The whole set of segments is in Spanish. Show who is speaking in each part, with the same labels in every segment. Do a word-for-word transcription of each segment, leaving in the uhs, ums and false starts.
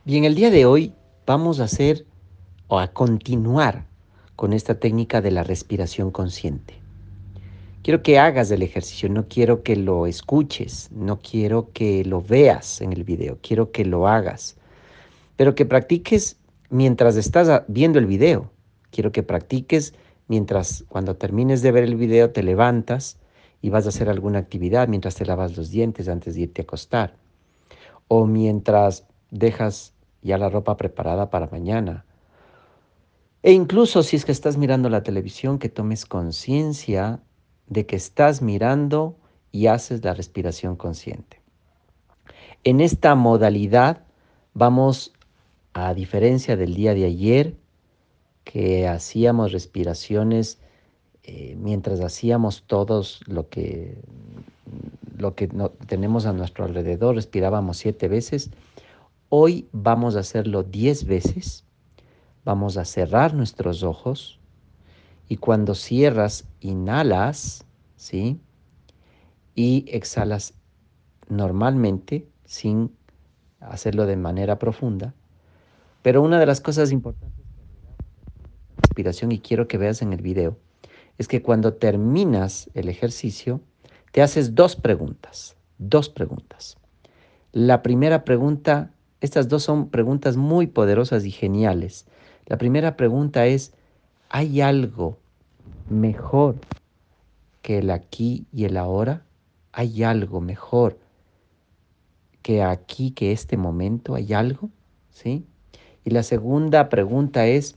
Speaker 1: Bien, el día de hoy vamos a hacer o a continuar con esta técnica de la respiración consciente. Quiero que hagas el ejercicio, no quiero que lo escuches, no quiero que lo veas en el video, quiero que lo hagas, pero que practiques mientras estás a- viendo el video. Quiero que practiques mientras cuando termines de ver el video te levantas y vas a hacer alguna actividad mientras te lavas los dientes antes de irte a acostar o mientras dejas ya la ropa preparada para mañana. E incluso si es que estás mirando la televisión, que tomes conciencia de que estás mirando y haces la respiración consciente. En esta modalidad vamos, a diferencia del día de ayer, que hacíamos respiraciones eh, mientras hacíamos todos lo que, lo que no, tenemos a nuestro alrededor, respirábamos siete veces. Hoy vamos a hacerlo diez veces. Vamos a cerrar nuestros ojos y cuando cierras, inhalas, ¿sí? Y exhalas normalmente, sin hacerlo de manera profunda. Pero una de las cosas importantes de la respiración, y quiero que veas en el video, es que cuando terminas el ejercicio, te haces dos preguntas, dos preguntas. La primera pregunta, estas dos son preguntas muy poderosas y geniales. La primera pregunta es, ¿hay algo mejor que el aquí y el ahora? ¿Hay algo mejor que aquí, que este momento? ¿Hay algo? ¿Sí? Y la segunda pregunta es,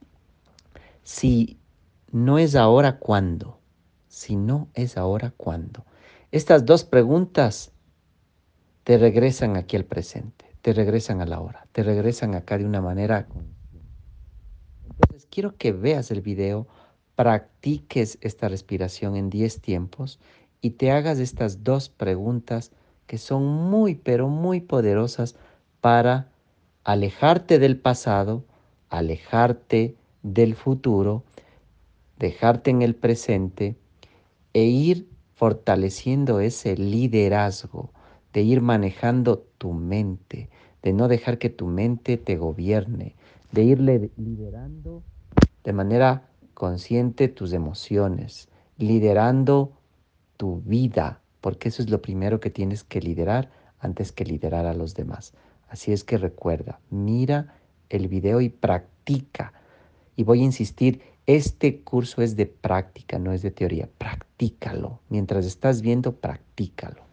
Speaker 1: si no es ahora, ¿cuándo? Si no es ahora, ¿cuándo? Estas dos preguntas te regresan aquí al presente, te regresan a la hora, te regresan acá de una manera consciente. Entonces, quiero que veas el video, practiques esta respiración en diez tiempos y te hagas estas dos preguntas que son muy, pero muy poderosas para alejarte del pasado, alejarte del futuro, dejarte en el presente e ir fortaleciendo ese liderazgo, de ir manejando tu mente, de no dejar que tu mente te gobierne, de irle liderando de manera consciente tus emociones, liderando tu vida, porque eso es lo primero que tienes que liderar antes que liderar a los demás. Así es que recuerda, mira el video y practica. Y voy a insistir, este curso es de práctica, no es de teoría. Practícalo. Mientras estás viendo, practícalo.